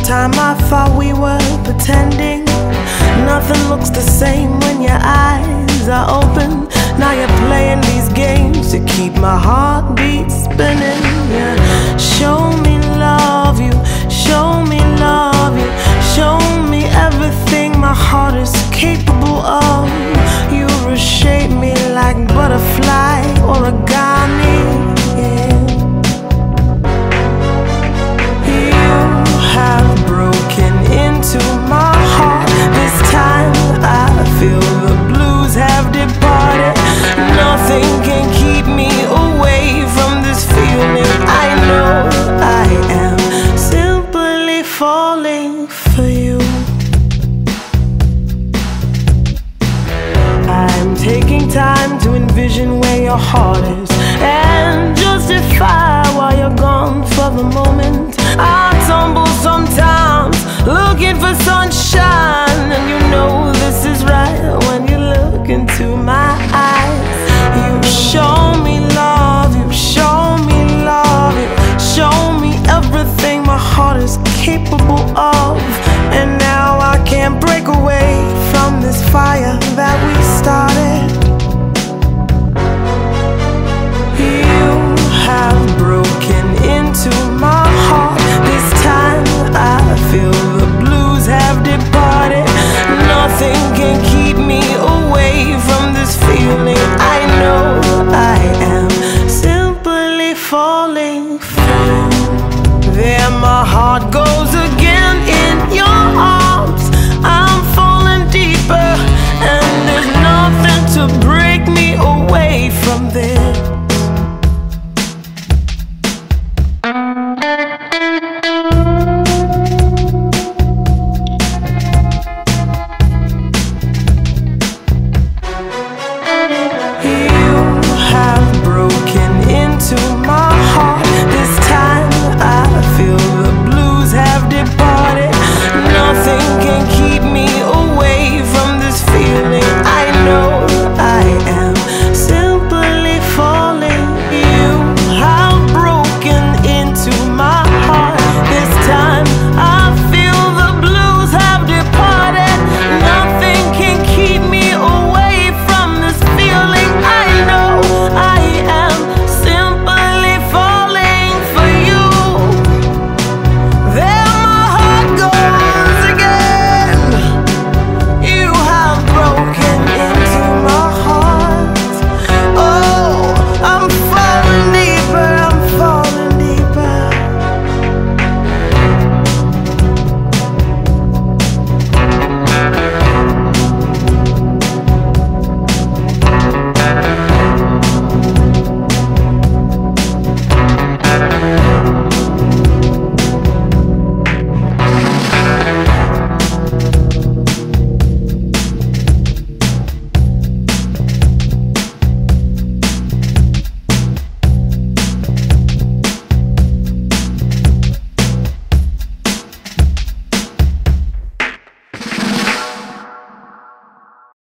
time I thought we were pretending. Nothing looks the same when your eyes are open. Now you're playing these games to keep my heartbeat spinning. Yeah. Show me love you, show me love you, show me everything my heart is capable of. You reshape me like butterfly origami. Yeah. You have broken into my heart. This time I feel the blues have departed. Nothing can keep me away from this feeling. I know I am simply falling for you. I'm taking time to envision where your heart is.